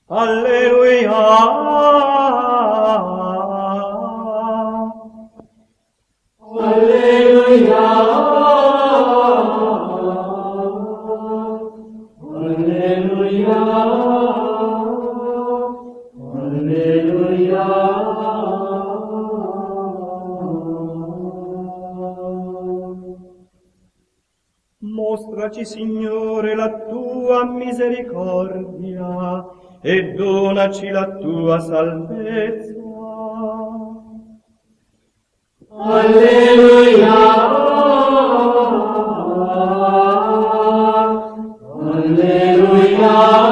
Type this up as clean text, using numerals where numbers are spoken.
Alleluia. Alleluia. Alleluia. Alleluia. Mostraci, Signore, la tua misericordia e donaci la tua salvezza. Alleluia. Alleluia.